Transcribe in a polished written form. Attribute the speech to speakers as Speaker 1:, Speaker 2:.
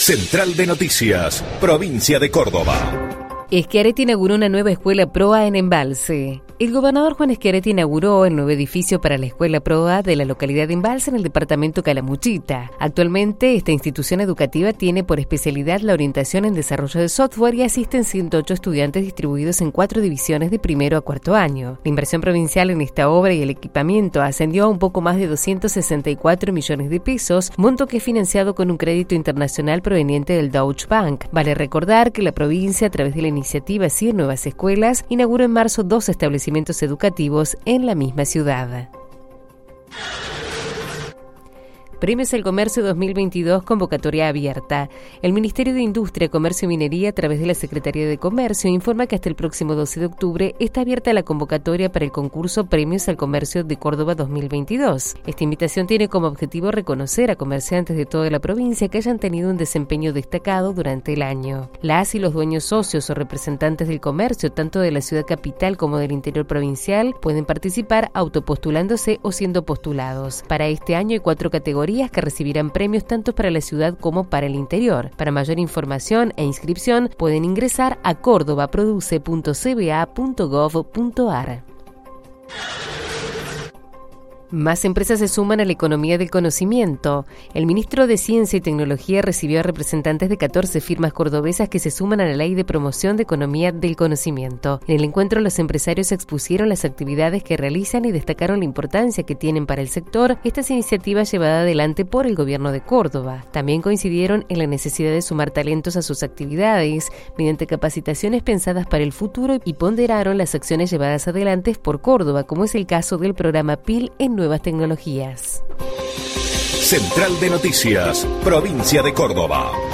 Speaker 1: Central de Noticias, provincia de Córdoba.
Speaker 2: Schiaretti inauguró una nueva escuela PROA en Embalse. El gobernador Juan Schiaretti inauguró el nuevo edificio para la escuela PROA de la localidad de Embalse en el departamento Calamuchita. Actualmente, esta institución educativa tiene por especialidad la orientación en desarrollo de software y asisten 108 estudiantes distribuidos en 4 divisiones de primero a cuarto año. La inversión provincial en esta obra y el equipamiento ascendió a un poco más de 264 millones de pesos, monto que es financiado con un crédito internacional proveniente del Deutsche Bank. Vale recordar que la provincia, a través de la iniciativa 100 Nuevas Escuelas, inauguró en marzo 2 establecimientos educativos en la misma ciudad. Premios al Comercio 2022, convocatoria abierta. El Ministerio de Industria, Comercio y Minería, a través de la Secretaría de Comercio, informa que hasta el próximo 12 de octubre está abierta la convocatoria para el concurso Premios al Comercio de Córdoba 2022. Esta invitación tiene como objetivo reconocer a comerciantes de toda la provincia que hayan tenido un desempeño destacado durante el año. Las y los dueños socios o representantes del comercio, tanto de la ciudad capital como del interior provincial, pueden participar autopostulándose o siendo postulados. Para este año hay 4 categorías que recibirán premios tanto para la ciudad como para el interior. Para mayor información e inscripción pueden ingresar a cordobaproduce.cba.gov.ar. Más empresas se suman a la economía del conocimiento. El ministro de Ciencia y Tecnología recibió a representantes de 14 firmas cordobesas que se suman a la Ley de Promoción de Economía del Conocimiento. En el encuentro, los empresarios expusieron las actividades que realizan y destacaron la importancia que tienen para el sector estas iniciativas llevadas adelante por el gobierno de Córdoba. También coincidieron en la necesidad de sumar talentos a sus actividades mediante capacitaciones pensadas para el futuro y ponderaron las acciones llevadas adelante por Córdoba, como es el caso del programa PIL en Nuevas Tecnologías.
Speaker 1: Central de Noticias, provincia de Córdoba.